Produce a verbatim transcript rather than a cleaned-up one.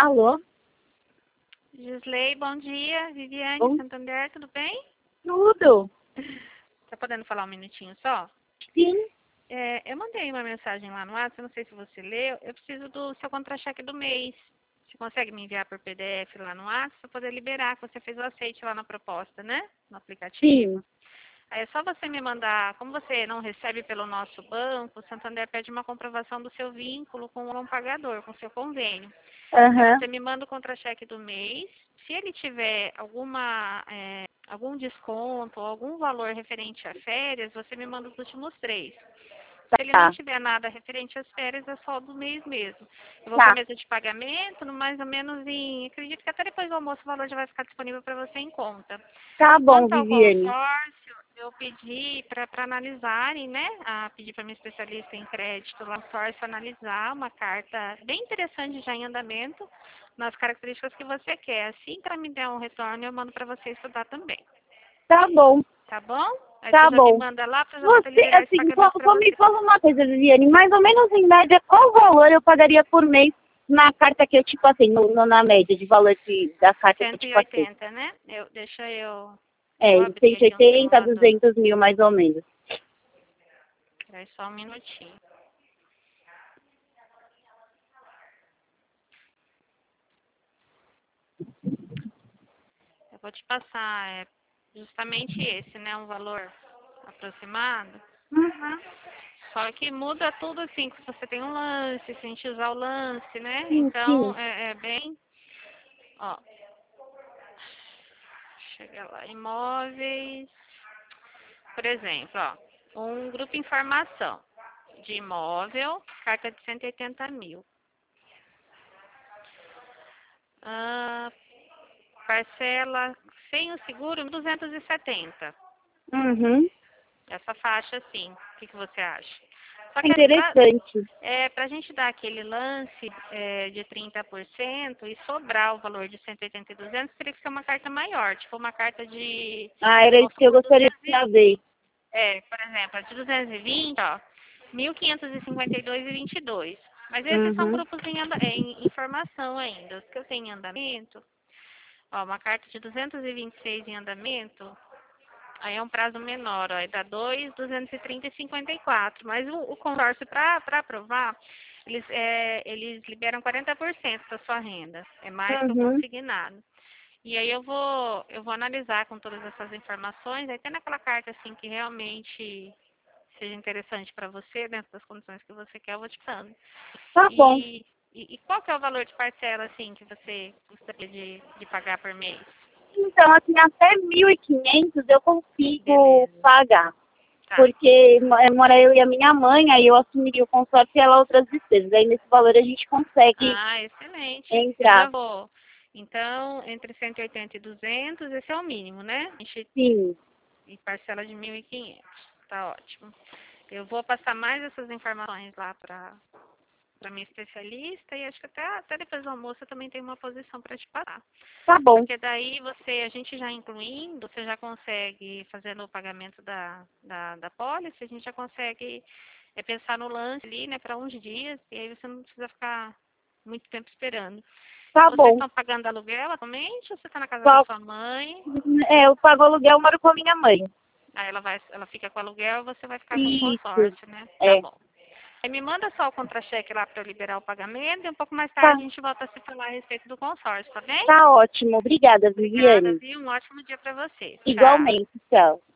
Alô? Gisley, bom dia. Viviane, Bom... Santander, tudo bem? Tudo. Tá podendo falar um minutinho só? Sim. É, eu mandei uma mensagem lá no WhatsApp, não sei se você leu. Eu preciso do seu contra-cheque do mês. Você consegue me enviar por P D F lá no WhatsApp para poder liberar, que você fez o aceite lá na proposta, né? No aplicativo. Sim. Aí é só você me mandar, como você não recebe pelo nosso banco, o Santander pede uma comprovação do seu vínculo com o pagador, com o seu convênio. Aí Aham. você me manda o contra-cheque do mês. Se ele tiver alguma, é, algum desconto ou algum valor referente a férias, você me manda os últimos três. Se ele não Tá. tiver nada referente às férias, é só do mês mesmo. Eu vou para a Tá. mesa de pagamento, no mais ou menos em... Acredito que até depois do almoço o valor já vai ficar disponível para você em conta. Tá bom, Quanto ao Viviane. consórcio, eu pedi para analisarem, né? A pedir para minha especialista em crédito lá no consórcio analisar uma carta bem interessante já em andamento, nas características que você quer. Assim que ela me der um retorno, eu mando para você estudar também. Tá bom. Tá bom? Aí Tá você já me bom. manda lá para já poder Você, liberar esse assim, só, pagamento para só me você. fala uma coisa, Viviane. Mais ou menos, em média, qual valor eu pagaria por mês na carta que eu te passei, no, no- na média de valor de, da carta que eu cento te e passei? oitenta, né? Eu, deixa eu... É, Vou abrir cento e aqui um oitenta, simulador. duzentos mil, mais ou menos. Espera aí só um minutinho. Eu vou te passar é, justamente esse, né? Um valor aproximado. Uhum. Só que muda tudo assim, que você tem um lance, se a gente usar o lance, né? Sim, Então, sim. é, é bem... Ó, chega lá, imóveis... Por exemplo, ó, um grupo informação de imóvel, carta de cento e oitenta mil. Ah, parcela sem o seguro, duzentos e setenta. Uhum. Essa faixa, assim, o que, que você acha? Só É que pra, interessante. é, pra gente dar aquele lance é, de trinta por cento e sobrar o valor de cento e oitenta e duzentos, teria que ser uma carta maior, tipo uma carta de, Ah, era isso vamos que eu supor, gostaria duzentos de e saber. é, por exemplo, a de duzentos e vinte, ó, mil quinhentos e cinquenta e dois e vinte e dois. Mas esses são Uhum. grupos em, anda, em informação ainda. Os que eu tenho em andamento, ó, uma carta de duzentos e vinte e seis em andamento, aí é um prazo menor, ó, é da dois, duzentos e trinta e cinquenta e quatro. Mas o, o consórcio, para aprovar, eles, é, eles liberam quarenta por cento da sua renda. É mais que o Uhum. consignado. E aí eu vou, eu vou analisar com todas essas informações, aí tendo aquela carta assim que realmente seja interessante para você, dentro das condições que você quer, eu vou te dando. Tá bom. E, e, e qual que é o valor de parcela assim que você gostaria de, de pagar por mês? Então, assim, até mil e quinhentos eu consigo Beleza. pagar. Tá. Porque mo- é, mora eu e a minha mãe, aí eu assumiria o consórcio e ela outras despesas. Aí nesse valor a gente consegue Ah, excelente. Eu já entrar. vou. Então, entre cento e oitenta e duzentos, esse é o mínimo, né? A gente Sim. e parcela de mil e quinhentos. Tá ótimo. Eu vou passar mais essas informações lá para para minha especialista e acho que até, até depois do almoço eu também tenho uma posição para te passar. Tá bom. Porque daí você, a gente já incluindo, você já consegue, fazendo o pagamento da, da, da pólice, a gente já consegue é, pensar no lance ali, né, para uns dias, e aí você não precisa ficar muito tempo esperando. Tá Vocês bom. estão pagando aluguel atualmente ou você está na casa da Só, sua mãe? é, eu pago aluguel, eu moro com a minha mãe. Aí ela vai, ela fica com o aluguel e você vai ficar com o Isso. consórcio, né? Tá É. bom. Aí me manda só o contra-cheque lá para eu liberar o pagamento e um pouco mais Tá. tarde a gente volta a se falar a respeito do consórcio, tá bem? Tá ótimo. Obrigada, Obrigada, Viviane. viu? Um ótimo dia para você. Tchau. Igualmente. Tchau.